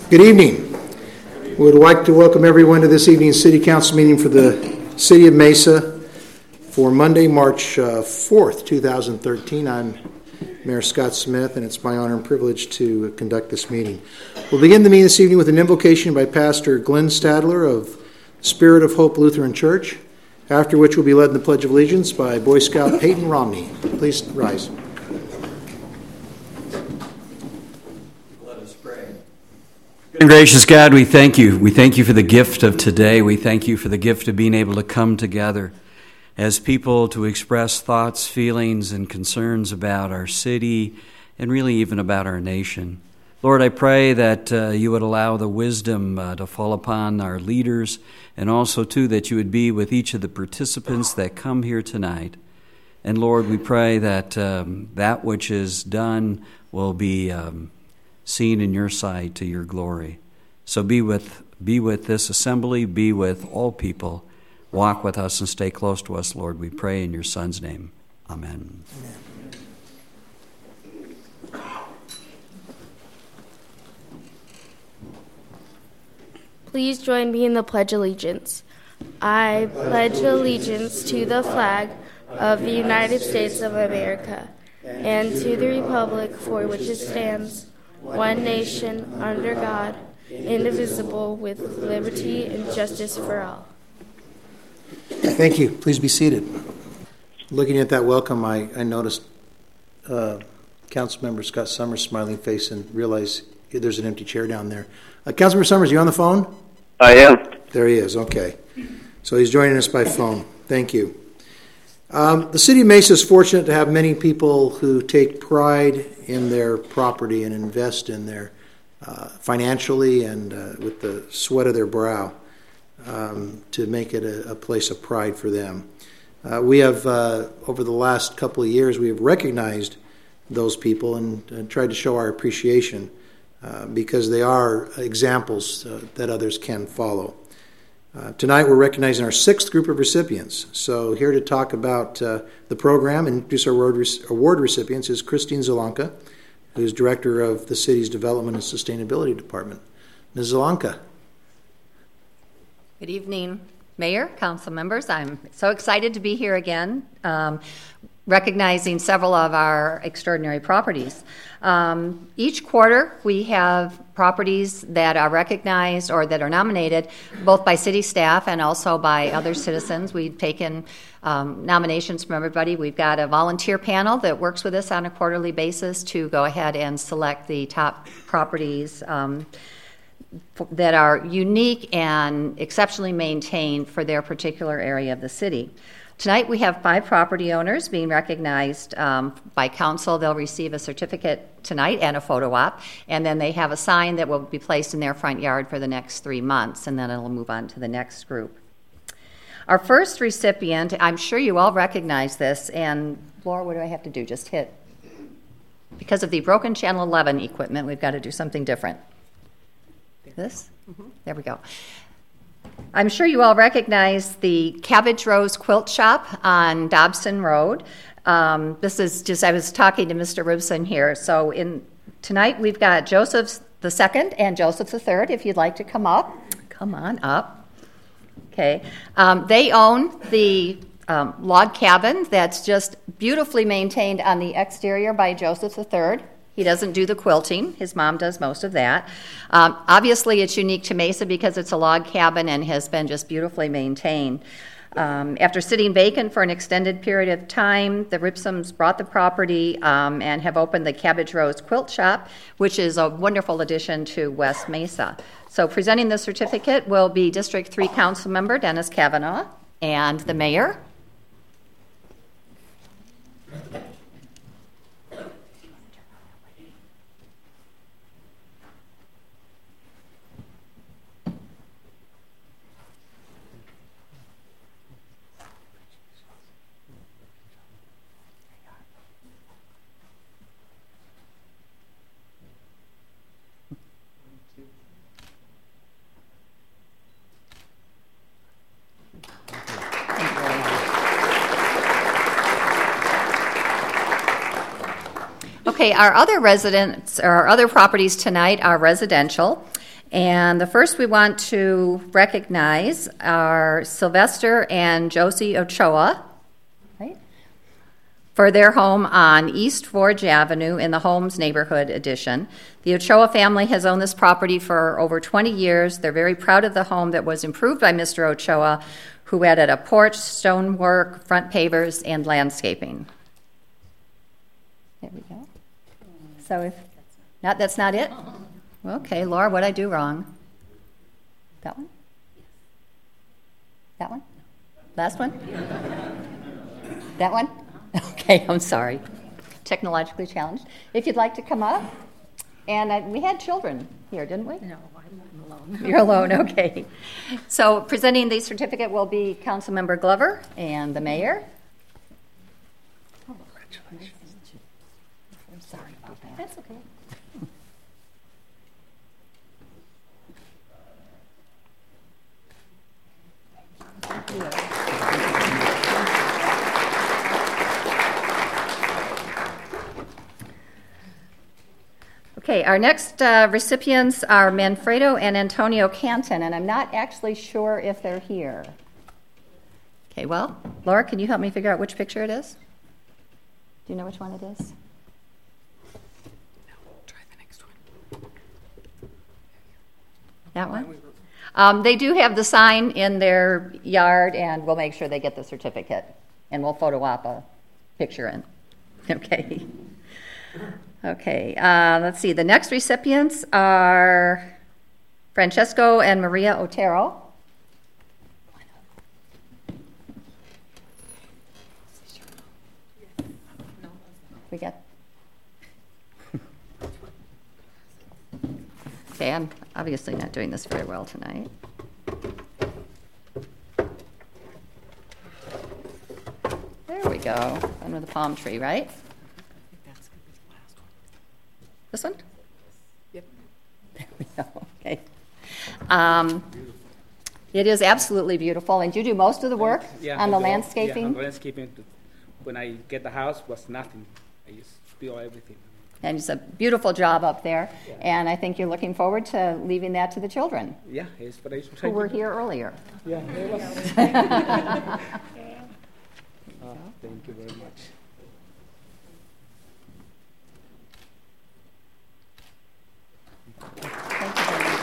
Good evening. We would like to welcome everyone to this evening's City Council meeting for the City of Mesa for Monday, March 4th, 2013. I'm Mayor Scott Smith, and it's my honor and privilege to conduct this meeting. We'll begin the meeting this evening with an invocation by Pastor Glenn Stadler of Spirit of Hope Lutheran Church, after which we'll be led in the Pledge of Allegiance by Boy Scout Peyton Romney. Please rise. And gracious God, we thank you. We thank you for the gift of today. We thank you for the gift of being able to come together as people to express thoughts, feelings, and concerns about our city and really even about our nation. Lord, I pray that you would allow the wisdom to fall upon our leaders, and also, too, that you would be with each of the participants that come here tonight. And Lord, we pray that that which is done will be seen in your sight to your glory. So be with this assembly, be with all people. Walk with us and stay close to us, Lord. We pray in your Son's name. Amen. Amen. Please join me in the Pledge of Allegiance. I pledge allegiance to the flag of the United States of America and to the republic for which it stands, one nation, under God, indivisible, with liberty and justice for all. Thank you. Please be seated. Looking at that welcome, I noticed Councilmember Scott Summers' smiling face and realized there's an empty chair down there. Councilmember Summers, are you on the phone? I am. There he is. Okay. So he's joining us by phone. Thank you. The City of Mesa is fortunate to have many people who take pride in their property and invest in their financially and with the sweat of their brow to make it a place of pride for them. We have, over the last couple of years, we have recognized those people and tried to show our appreciation because they are examples that others can follow. Tonight we're recognizing our sixth group of recipients. So here to talk about the program and introduce our award recipients is Christine Zelanka, who's Director of the City's Development and Sustainability Department. Ms. Zelanka. Good evening, Mayor, council members. I'm so excited to be here again, recognizing several of our extraordinary properties. Each quarter, we have properties that are recognized or that are nominated both by city staff and also by other citizens. We've taken nominations from everybody. We've got a volunteer panel that works with us on a quarterly basis to go ahead and select the top properties that are unique and exceptionally maintained for their particular area of the city. Tonight we have 5 property owners being recognized by council. They'll receive a certificate tonight and a photo op, and then they have a sign that will be placed in their front yard for the next 3 months, and then it'll move on to the next group. Our first recipient, I'm sure you all recognize this, and Laura, what do I have to do? Just hit. Because of the broken Channel 11 equipment, we've got to do something different. This? Mm-hmm. There we go. I'm sure you all recognize the Cabbage Rose Quilt Shop on Dobson Road. This is just, I was talking to Mr. Ribson here. So tonight we've got Joseph II and Joseph III. If you'd like to come up, come on up. Okay. They own the log cabin that's just beautifully maintained on the exterior by Joseph III. He doesn't do the quilting. His mom does most of that. Obviously, it's unique to Mesa because it's a log cabin and has been just beautifully maintained. After sitting vacant for an extended period of time, the Ripsums bought the property and have opened the Cabbage Rose Quilt Shop, which is a wonderful addition to West Mesa. So presenting the certificate will be District 3 Council Member Dennis Kavanaugh and the Mayor. Okay, our other properties tonight are residential, And the first we want to recognize are Sylvester and Josie Ochoa, right, for their home on East Forge Avenue in the Holmes Neighborhood Edition. The Ochoa family has owned this property for over 20 years. They're very proud of the home that was improved by Mr. Ochoa, who added a porch, stonework, front pavers, and landscaping. There we go. So if not, that's not it? Okay, Laura, what'd I do wrong? That one? That one? Last one? That one? Okay, I'm sorry. Technologically challenged. If you'd like to come up. And we had children here, didn't we? No, I'm alone. You're alone, okay. So presenting the certificate will be Councilmember Glover and the mayor. Congratulations. I'm sorry about that. That's okay. Okay, our next recipients are Manfredo and Antonio Canton, and I'm not actually sure if they're here. Okay, well, Laura, can you help me figure out which picture it is? Do you know which one it is? No, try the next one. That one? They do have the sign in their yard, and we'll make sure they get the certificate, and we'll photo op a picture in. Okay. Okay, let's see. The next recipients are Francesco and Maria Otero. We got. Okay, I'm obviously not doing this very well tonight. There we go. Under the palm tree, right? This one? Yep. There we go. Okay. It is absolutely beautiful, and you do most of the work on the landscaping? Yeah, on the landscaping. When I get the house, was nothing. I just build everything. And it's a beautiful job up there, and I think you're looking forward to leaving that to the children Yeah, it's what I who were here earlier. Yeah, it was. Thank you very much. Thank you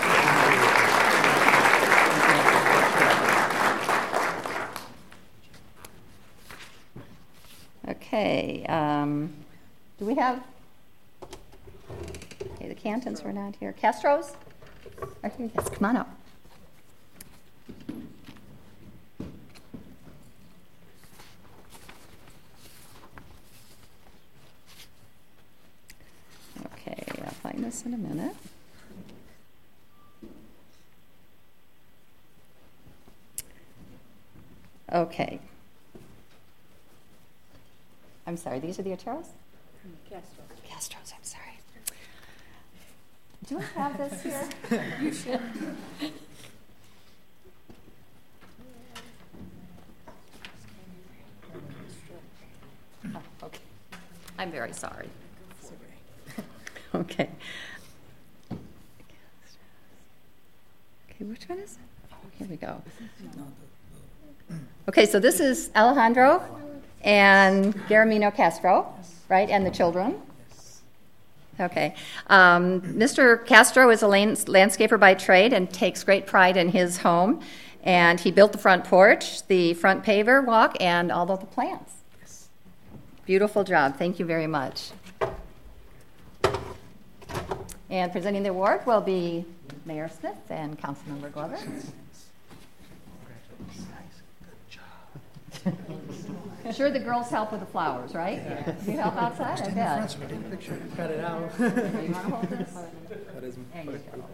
very much. Okay, do we have, okay, the Cantons were not here. Castro's? Are here? Yes, come on up. Okay, I'll find this in a minute. Okay. I'm sorry, these are the Oteros? Castro's, I'm sorry. Do I have this here? You should. Oh, okay. I'm very sorry. Okay. Okay, which one is it? Oh, here we go. Okay, so this is Alejandro and Garamino Castro, right, and the children? Okay. Mr. Castro is a landscaper by trade and takes great pride in his home. And he built the front porch, the front paver walk, and all of the plants. Beautiful job. Thank you very much. And presenting the award will be Mayor Smith and Councilmember Glover. Sure, the girls help with the flowers, right? Yeah. You help outside? I bet. So we take a picture. Cut it out. You want to hold this? There you go.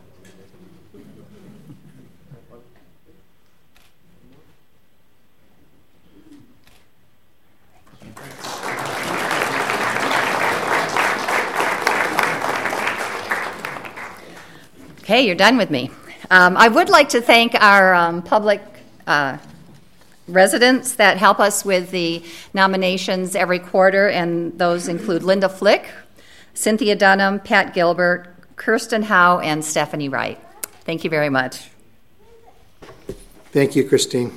Okay, you're done with me. I would like to thank our public residents that help us with the nominations every quarter, and those include Linda Flick, Cynthia Dunham, Pat Gilbert, Kirsten Howe, and Stephanie Wright. Thank you very much. Thank you, Christine.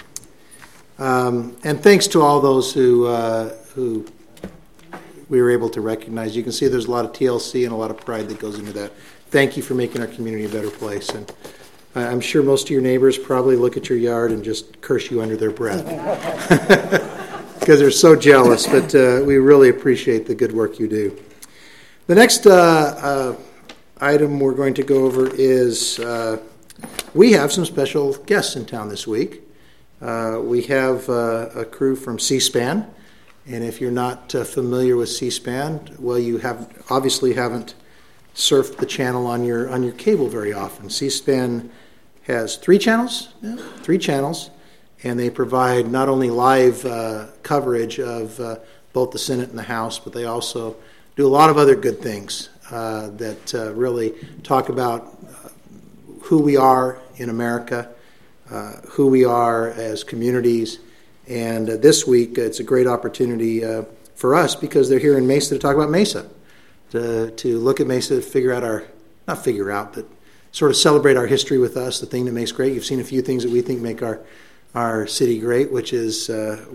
And thanks to all those who we were able to recognize. You can see there's a lot of TLC and a lot of pride that goes into that. Thank you for making our community a better place. And I'm sure most of your neighbors probably look at your yard and just curse you under their breath because they're so jealous. But we really appreciate the good work you do. The next item we're going to go over is we have some special guests in town this week. We have a crew from C-SPAN, and if you're not familiar with C-SPAN, well, you obviously haven't surfed the channel on your cable very often. C-SPAN has three channels, and they provide not only live coverage of both the Senate and the House, but they also do a lot of other good things that really talk about who we are in America, who we are as communities. And this week, it's a great opportunity for us because they're here in Mesa to talk about Mesa, to look at Mesa, but sort of celebrate our history with us, the thing that makes great. You've seen a few things that we think make our city great, which is the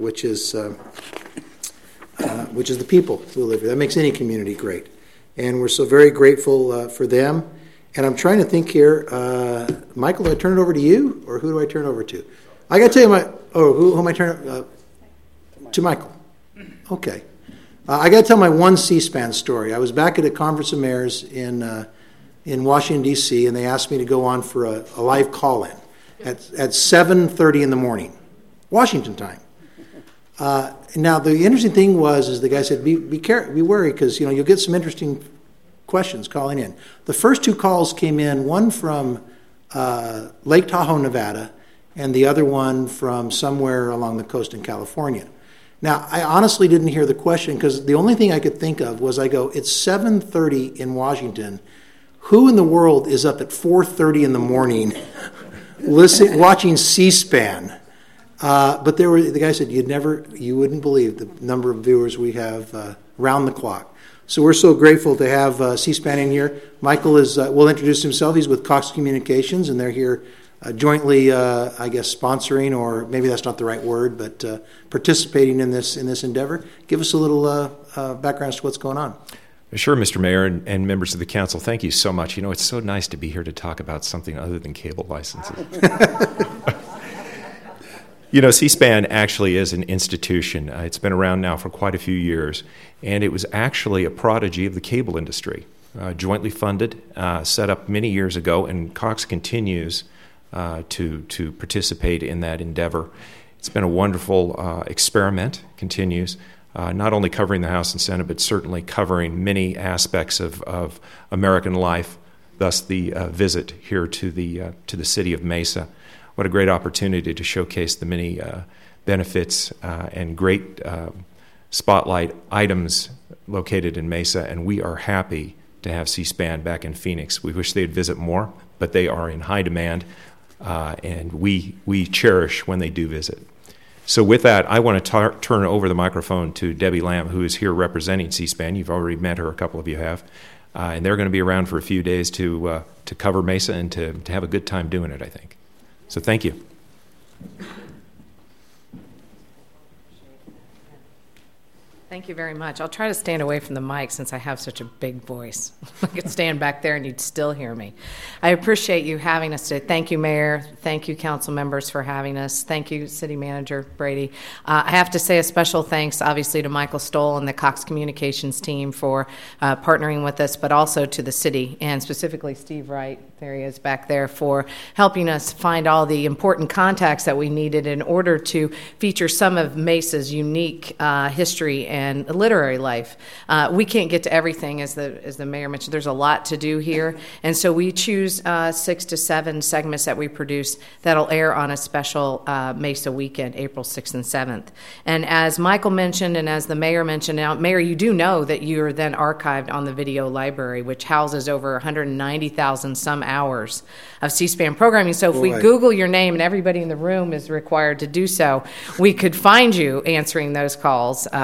people who live here. That makes any community great. And we're so very grateful for them. And I'm trying to think here, Michael, do I turn it over to you, or who do I turn it over to? I got to tell you who am I turning to? Michael. Okay. I got to tell my one C-SPAN story. I was back at a conference of mayors in Washington, D.C., and they asked me to go on for a live call-in at 7:30 in the morning, Washington time. Now, the interesting thing was the guy said, be wary, because you'll get some interesting questions calling in. The first two calls came in, one from Lake Tahoe, Nevada, and the other one from somewhere along the coast in California. Now, I honestly didn't hear the question because the only thing I could think of was it's 7:30 in Washington. Who in the world is up at 4:30 in the morning watching C-SPAN? But the guy said you wouldn't believe the number of viewers we have round the clock. So we're so grateful to have C-SPAN in here. Michael will introduce himself. He's with Cox Communications, and they're here jointly, I guess, sponsoring, or maybe that's not the right word, but participating in this endeavor. Give us a little background as to what's going on. Sure, Mr. Mayor and members of the council, thank you so much. It's so nice to be here to talk about something other than cable licenses. C-SPAN actually is an institution. It's been around now for quite a few years, and it was actually a prodigy of the cable industry. Jointly funded, set up many years ago, and Cox continues to participate in that endeavor. It's been a wonderful experiment, continues, not only covering the House and Senate, but certainly covering many aspects of American life, thus the visit here to the city of Mesa. What a great opportunity to showcase the many benefits and great spotlight items located in Mesa, and we are happy to have C-SPAN back in Phoenix. We wish they'd visit more, but they are in high demand, and we cherish when they do visit. So with that, I want to turn over the microphone to Debbie Lamb, who is here representing C-SPAN. You've already met her, a couple of you have. And they're going to be around for a few days to cover Mesa and to have a good time doing it, I think. So thank you. Thank you very much. I'll try to stand away from the mic since I have such a big voice. I could stand back there and you'd still hear me. I appreciate you having us today. Thank you, Mayor. Thank you, council members, for having us. Thank you, City Manager Brady. I have to say a special thanks, obviously, to Michael Stoll and the Cox Communications team for partnering with us, but also to the city, and specifically Steve Wright, there he is back there, for helping us find all the important contacts that we needed in order to feature some of Mesa's unique history and literary life. We can't get to everything, as the mayor mentioned. There's a lot to do here, and so we choose 6 to 7 segments that we produce that'll air on a special Mesa weekend, April 6th and 7th. And as Michael mentioned, and as the mayor mentioned, now, Mayor, you do know that you are then archived on the video library, which houses over 190,000 some hours of C-SPAN programming. So if we Google your name, and everybody in the room is required to do so, we could find you answering those calls on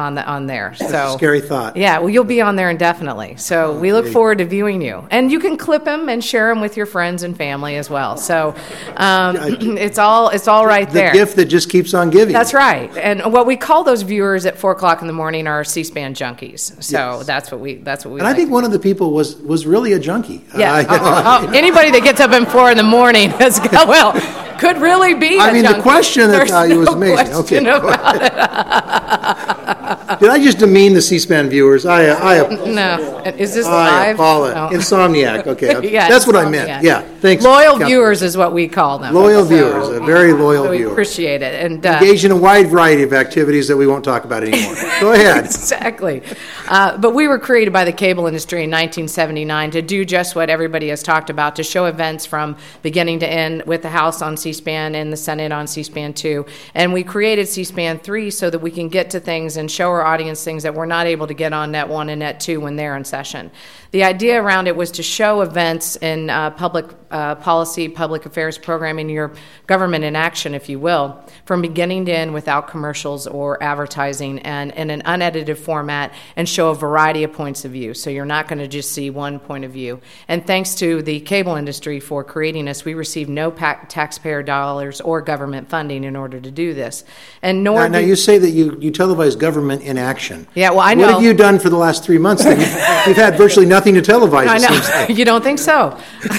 on there. That's a scary thought. Yeah, well, you'll be on there indefinitely. So we look forward to viewing you. And you can clip them and share them with your friends and family as well. So it's all right there. The gift that just keeps on giving. That's right. And what we call those viewers at 4 o'clock in the morning are C-SPAN junkies. So Yes. that's what we And like. I think one of the people was really a junkie. Yeah. Anybody that gets up at 4 in the morning could really be a I mean, junkie. the question There's was no amazing. question Okay. about it. Did I just demean the C-SPAN viewers? No. Is this I live? apologize. No. Insomniac. Okay. Yeah, That's what I insomniac. meant. Yeah. Thanks. Loyal Captain. viewers is what we call them. Loyal So- viewers, a very loyal so we viewer. appreciate it. And Engaged in a wide variety of activities that we won't talk about anymore. Go ahead. Exactly. But we were created by the cable industry in 1979 to do just what everybody has talked about, to show events from beginning to end with the House on C-SPAN and the Senate on C-SPAN 2. And we created C-SPAN 3 so that we can get to things and show our audience things that we're not able to get on Net 1 and Net 2 when they're in session. The idea around it was to show events in public policy, public affairs programming, your government in action, if you will, from beginning to end without commercials or advertising, and in an unedited format, and show a variety of points of view. So you're not going to just see one point of view. And thanks to the cable industry for creating us, we receive no taxpayer dollars or government funding in order to do this. And nor Now you say that you televise government in action. Yeah, well, I know. What have you done for the last 3 months? Then you've had virtually nothing to televise. I it seems know. like. You don't think so?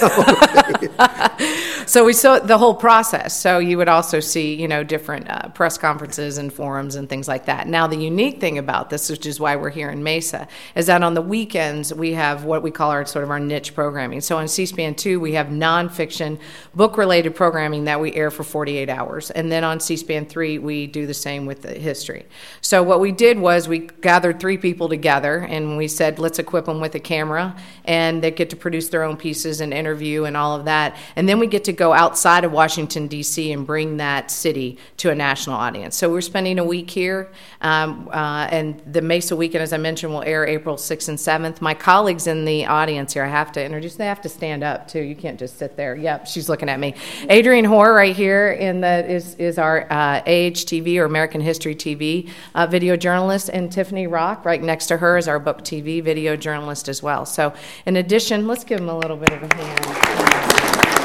So we saw the whole process. So you would also see, different press conferences and forums and things like that. Now, the unique thing about this, which is why we're here in Mesa, is that on the weekends we have what we call our sort of our niche programming. So on C-SPAN 2, we have nonfiction, book-related programming that we air for 48 hours. And then on C-SPAN 3, we do the same with the history. So what we did was we gathered 3 people together and we said, let's equip them with a camera, and they get to produce their own pieces and interview and all of that. And then we get to go outside of Washington, D.C. and bring that city to a national audience. So we're spending a week here, and the Mesa Weekend, as I mentioned, will air April 6th and 7th. My colleagues in the audience here, I have to introduce, they have to stand up, too. You can't just sit there. Yep, she's looking at me. Adrienne Hoare right here is our AHTV, or American History TV, video journalist, and Tiffany Rock right next to her is our Book TV video journalist as well. So in addition, let's give them a little bit of a hand.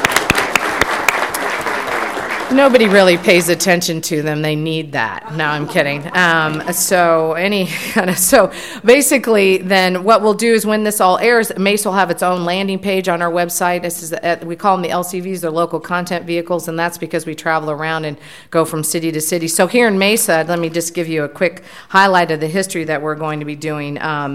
Nobody really pays attention to them. They need that. No, I'm kidding. So basically, then what we'll do is when this all airs, Mesa will have its own landing page on our website. This is we call them the LCVs, they're local content vehicles, and that's because we travel around and go from city to city. So here in Mesa, let me just give you a quick highlight of the history that we're going to be doing.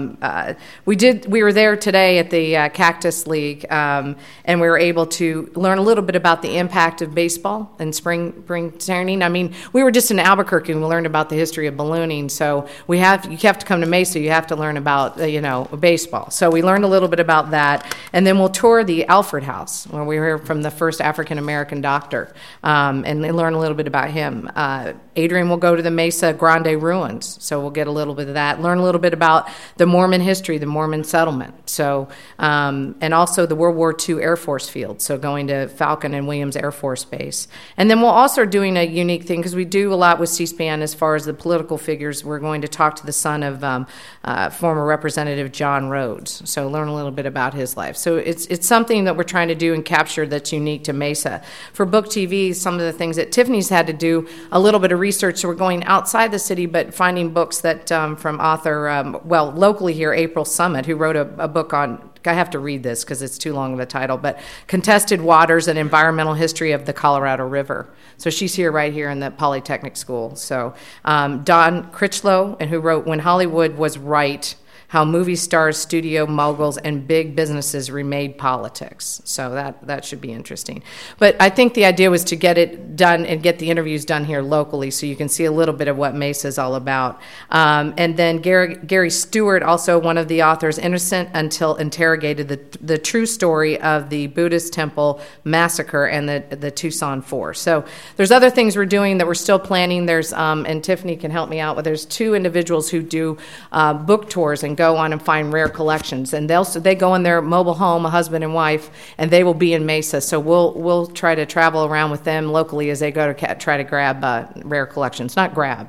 We were there today at the Cactus League, and we were able to learn a little bit about the impact of baseball and spring training. I mean, we were just in Albuquerque and we learned about the history of ballooning. So you have to come to Mesa. You have to learn about baseball. So we learned a little bit about that, and then we'll tour the Alfred House, where we hear from the first African American doctor, and learn a little bit about him. Adrienne will go to the Mesa Grande ruins, so we'll get a little bit of that. Learn a little bit about the Mormon history, the Mormon settlement. So and also the World War II Air Force Field. So going to Falcon and Williams Air Force Base, and then we'll also doing a unique thing because we do a lot with C-SPAN as far as the political figures. We're going to talk to the son of former Representative John Rhodes, so learn a little bit about his life. So it's something that we're trying to do and capture that's unique to Mesa. For Book TV, some of the things that Tiffany's had to do a little bit of research, so we're going outside the city but finding books that from author, locally here, April Summit, who wrote a book on, I have to read this because it's too long of a title, but Contested Waters and Environmental History of the Colorado River. So she's here right here in the Polytechnic School. So Don Critchlow, and who wrote When Hollywood Was Right, How Movie Stars, Studio Moguls, and Big Businesses Remade Politics. So that should be interesting. But I think the idea was to get it done and get the interviews done here locally so you can see a little bit of what Mesa is all about. And then Gary Stewart, also one of the authors, Innocent Until Interrogated, the true story of the Buddhist temple massacre and the Tucson Four. So there's other things we're doing that we're still planning. There's, and Tiffany can help me out, but there's 2 individuals who do book tours and go on and find rare collections, and they go in their mobile home, a husband and wife, and they will be in Mesa. So we'll try to travel around with them locally as they go to try to grab rare collections, not grab,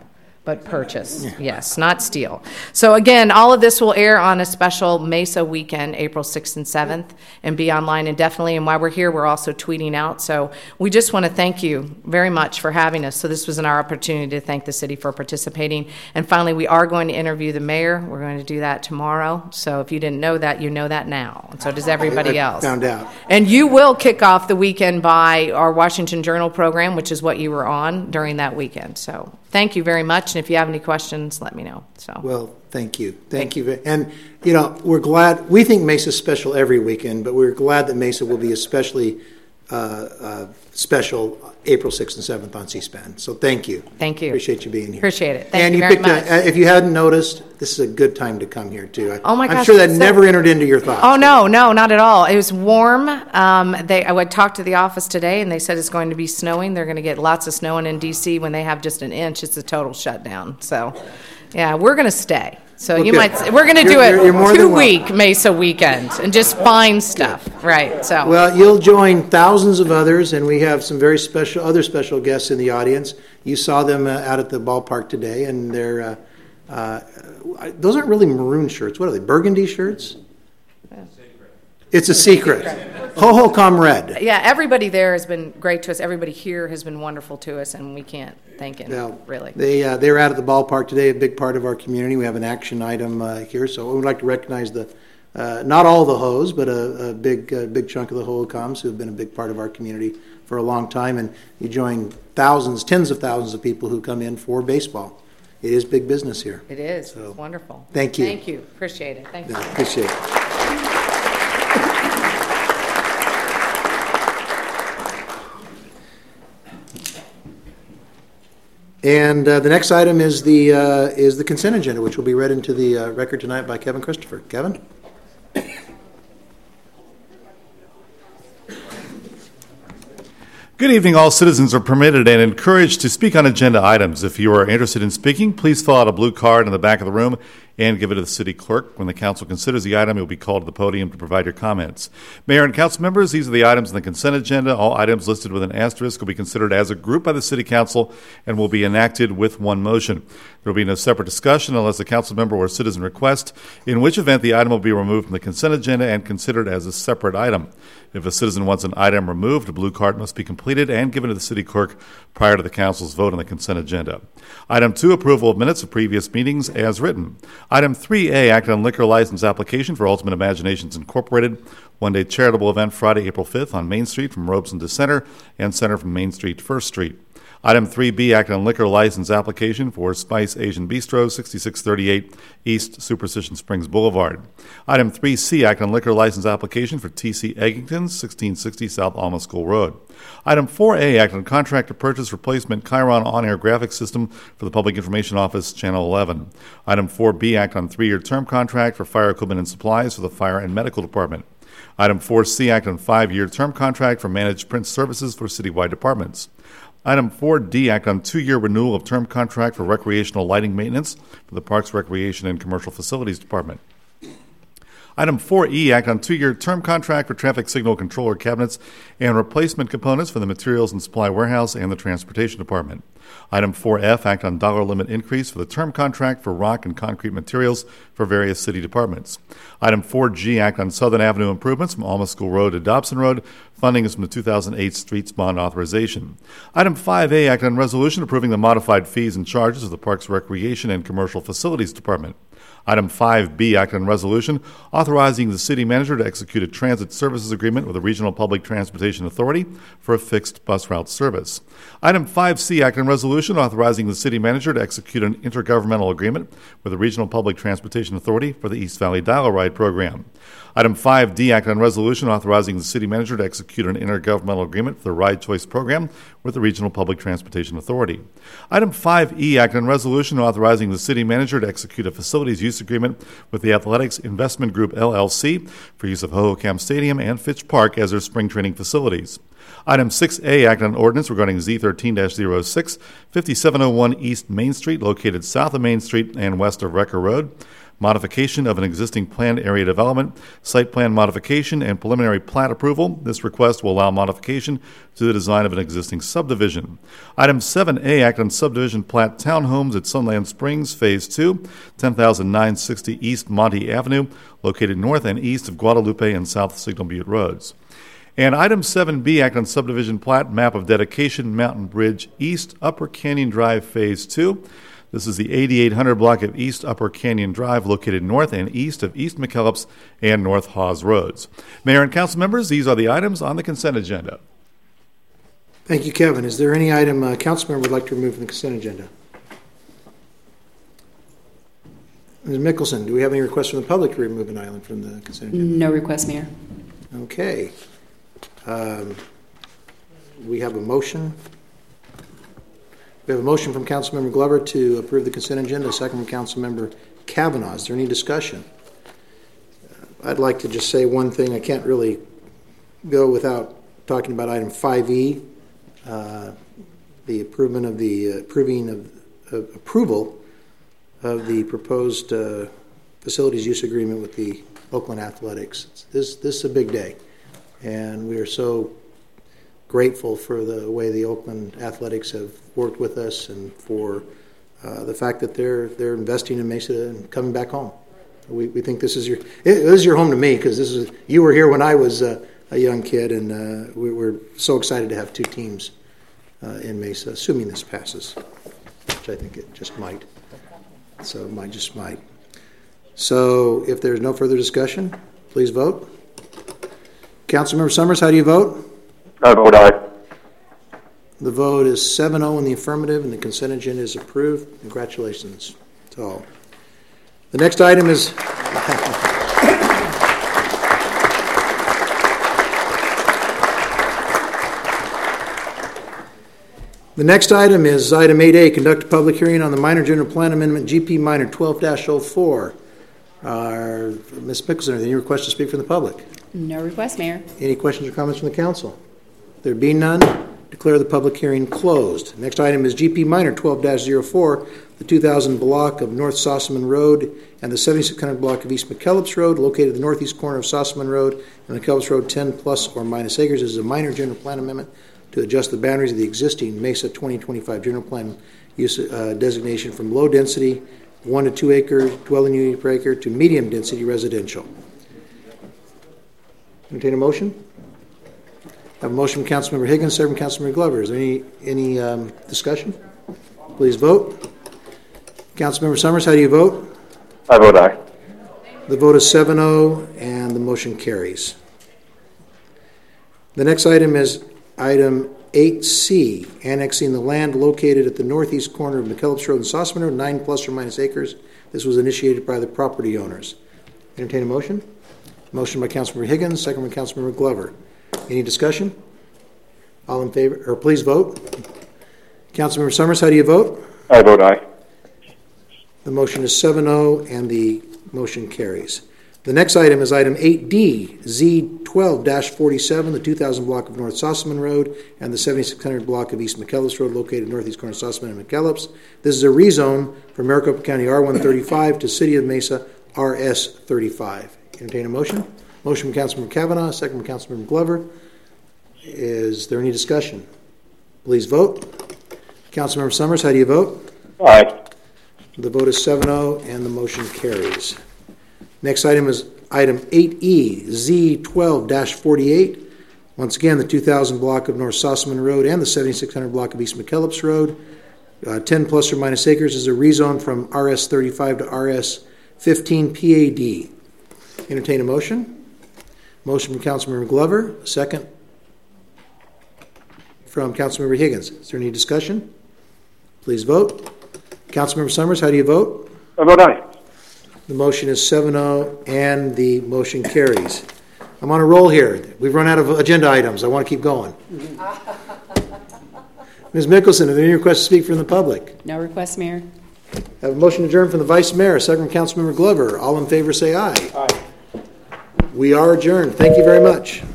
but purchase. Yes, not steal. So again, all of this will air on a special Mesa weekend, April 6th and 7th, and be online indefinitely. And while we're here, we're also tweeting out. So we just want to thank you very much for having us. So this was our opportunity to thank the city for participating. And finally, we are going to interview the mayor. We're going to do that tomorrow. So if you didn't know that, you know that now. And so does everybody else. Found out. And you will kick off the weekend by our Washington Journal program, which is what you were on during that weekend. So thank you very much. And if you have any questions, let me know. So Well, thank you. Thank you. And, we're glad. We think Mesa's special every weekend, but we're glad that Mesa will be especially special April 6th and 7th on C-SPAN. So thank you. Thank you. Appreciate you being here. Appreciate it. Thank you very much. If you hadn't noticed, this is a good time to come here, too. Oh, my gosh. I'm sure that never entered into your thoughts. Oh, no, not at all. It was warm. I would talk to the office today, and they said it's going to be snowing. They're going to get lots of snowing in D.C. When they have just an inch, it's a total shutdown. So, yeah, we're going to stay. So Okay. we're going to do You're more a than 2-week Mesa weekend and just find stuff. Right, so. Well, you'll join thousands of others, and we have some very other special guests in the audience. You saw them out at the ballpark today, and they're those aren't really maroon shirts. What are they? Burgundy shirts? It's a secret. Ho comrade. Yeah, everybody there has been great to us. Everybody here has been wonderful to us, and we can't thank enough, really. They were out at the ballpark today, a big part of our community. We have an action item here, so we would like to recognize not all the Ho's, but a big chunk of the Hohokams who have been a big part of our community for a long time. And you join tens of thousands of people who come in for baseball. It is big business here. It is. So, it's wonderful. Thank you. Thank you. Appreciate it. Thank you. Appreciate it. And the next item is the consent agenda, which will be read into the record tonight by Kevin Christopher. Kevin? Good evening. All citizens are permitted and encouraged to speak on agenda items. If you are interested in speaking, please fill out a blue card in the back of the room and give it to the city clerk. When the council considers the item, you'll be called to the podium to provide your comments. Mayor and council members, these are the items in the consent agenda. All items listed with an asterisk will be considered as a group by the city council and will be enacted with one motion. There will be no separate discussion unless a council member or citizen requests, in which event the item will be removed from the consent agenda and considered as a separate item. If a citizen wants an item removed, a blue card must be completed and given to the city clerk prior to the council's vote on the consent agenda. Item 2, approval of minutes of previous meetings as written. Item 3A, act on liquor license application for Ultimate Imaginations Incorporated, one-day charitable event Friday, April 5th on Main Street from Robeson to Center and Center from Main Street to 1st Street. Item 3B, act on liquor license application for Spice Asian Bistro, 6638 East Superstition Springs Boulevard. Item 3C, act on liquor license application for TC Eggington's, 1660 South Alma School Road. Item 4A, act on contract to purchase replacement Chiron on-air graphics system for the Public Information Office, Channel 11. Item 4B, act on 3-year term contract for fire equipment and supplies for the Fire and Medical Department. Item 4C, act on 5-year term contract for managed print services for citywide departments. Item 4D, act on 2-year renewal of term contract for recreational lighting maintenance for the Parks, Recreation, and Commercial Facilities Department. Item 4E, act on 2-year term contract for traffic signal controller cabinets and replacement components for the Materials and Supply Warehouse and the Transportation Department. Item 4F, act on dollar limit increase for the term contract for rock and concrete materials for various city departments. Item 4G, act on Southern Avenue improvements from Alma School Road to Dobson Road. Funding is from the 2008 Streets Bond Authorization. Item 5A, act on resolution approving the modified fees and charges of the Parks, Recreation, and Commercial Facilities Department. Item 5B, act on resolution authorizing the city manager to execute a transit services agreement with the Regional Public Transportation Authority for a fixed bus route service. Item 5C, act on resolution authorizing the city manager to execute an intergovernmental agreement with the Regional Public Transportation Authority for the East Valley Dial-A-Ride program. Item 5D, act on resolution authorizing the city manager to execute an intergovernmental agreement for the Ride Choice program with the Regional Public Transportation Authority. Item 5E, act on resolution authorizing the city manager to execute a facilities use agreement with the Athletics Investment Group, LLC, for use of Hohokam Stadium and Fitch Park as their spring training facilities. Item 6A, act on ordinance regarding Z13-06, 5701 East Main Street, located south of Main Street and west of Recker Road. modification of an existing planned area development, site plan modification, and preliminary plat approval. This request will allow modification to the design of an existing subdivision. Item 7A, act on subdivision plat townhomes at Sunland Springs, Phase 2, 10,960 East Monte Avenue, located north and east of Guadalupe and South Signal Butte Roads. And item 7B, act on subdivision plat, map of dedication, Mountain Bridge East, Upper Canyon Drive, Phase 2. This is the 8800 block of East Upper Canyon Drive, located north and east of East McKellips and North Hawes Roads. Mayor and council members, these are the items on the consent agenda. Thank you, Kevin. Is there any item a council member would like to remove from the consent agenda? Ms. Mickelson, do we have any requests from the public to remove an item from the consent agenda? No request, Mayor. Okay. We have a motion. We have a motion from Councilmember Glover to approve the consent agenda, a second from Councilmember Kavanaugh. Is there any discussion? I'd like to just say one thing. I can't really go without talking about item 5E, the approval of the proposed facilities use agreement with the Oakland Athletics. This is a big day, and we are so grateful for the way the Oakland Athletics have worked with us and for the fact that they're investing in Mesa and coming back home. We think this is your home to me, because you were here when I was a young kid, and we're so excited to have two teams in Mesa, assuming this passes, which I think it just might. So it just might. So if there's no further discussion, please vote. Councilmember Summers, how do you vote? I vote aye. The vote is 7-0 in the affirmative, and the consent agenda is approved. Congratulations to all. The next item is item 8A, conduct a public hearing on the minor general plan amendment GP minor 12-04. Ms. Mickelson, any request to speak from the public? No request, Mayor. Any questions or comments from the council? There being none, declare the public hearing closed. Next item is GP minor 12-04, the 2000 block of North Sossaman Road and the 7600 block of East McKellips Road, located at the northeast corner of Sossaman Road and McKellips Road, 10 plus or minus acres. This is a minor general plan amendment to adjust the boundaries of the existing Mesa 2025 general plan use designation from low density 1 to 2 acre dwelling unit per acre to medium density residential. Entertain a motion? I have a motion from Councilmember Higgins, second from Councilmember Glover. Is there any discussion? Please vote. Councilmember Summers, how do you vote? I vote aye. The vote is 7-0, and the motion carries. The next item is item 8C, annexing the land located at the northeast corner of McKellips Road and Sossaman Road, 9 plus or minus acres. This was initiated by the property owners. Entertain a motion? Motion by Councilmember Higgins, second by Councilmember Glover. Any discussion? All in favor, or please vote. Councilmember Summers, how do you vote? I vote aye. The motion is 7-0, and the motion carries. The next item is item 8D, Z12-47, the 2000 block of North Sossaman Road and the 7600 block of East McKellips Road, located northeast corner of Sossaman and McKellips. This is a rezone from Maricopa County R135 to City of Mesa RS35. Entertain a motion? Motion from Councilmember Kavanaugh, second from Councilmember Glover. Is there any discussion? Please vote. Councilmember Summers, how do you vote? Aye. The vote is 7-0, and the motion carries. Next item is item 8E, Z12-48. Once again, the 2000 block of North Sossaman Road and the 7600 block of East McKellips Road. 10 plus or minus acres is a rezone from RS35 to RS15 PAD. Entertain a motion. Motion from Councilmember Glover, second from Councilmember Higgins. Is there any discussion? Please vote. Councilmember Summers, how do you vote? I vote aye. The motion is 7-0, and the motion carries. I'm on a roll here. We've run out of agenda items. I want to keep going. Ms. Mickelson, are there any requests to speak from the public? No request, Mayor. I have a motion adjourned from the Vice Mayor, second from Councilmember Glover. All in favor say aye. Aye. We are adjourned. Thank you very much.